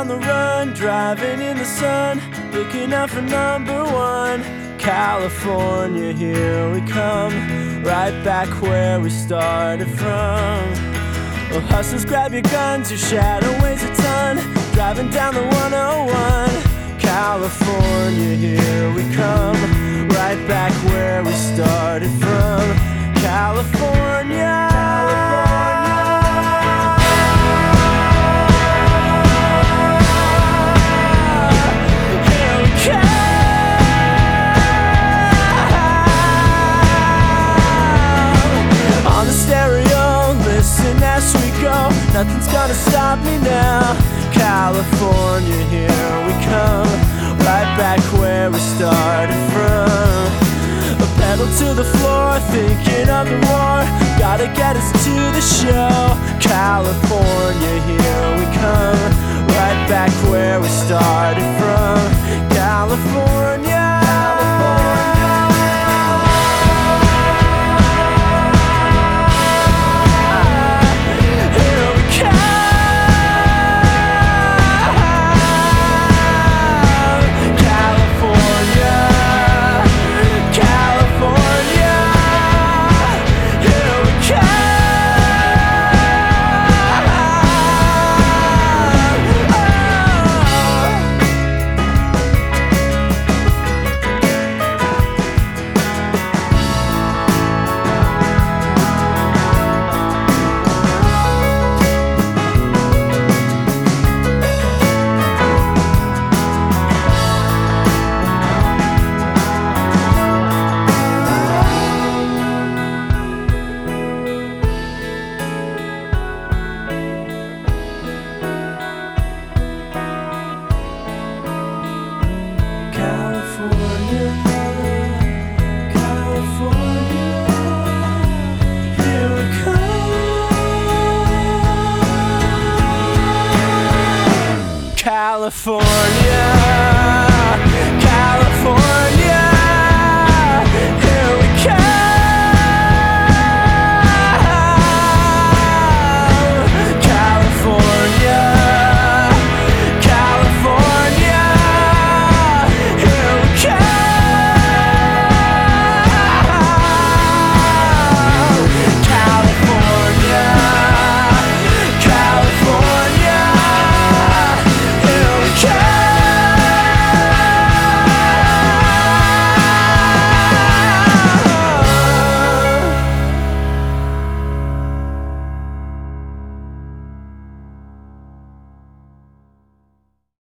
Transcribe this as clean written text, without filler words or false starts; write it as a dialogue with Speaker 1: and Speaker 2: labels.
Speaker 1: on the run, driving in the sun, looking out for number one. California, here we come, right back where we started from. Well, hustlers, grab your guns, your shadow weighs a ton, driving down the 101. California, here we come, right back where we started from. California. As we go, nothing's gonna stop me now. California, here we come, right back where we started from. A pedal to the floor, thinking of the war, gotta get us to the show. California, here we come, right back where we started from. California. California.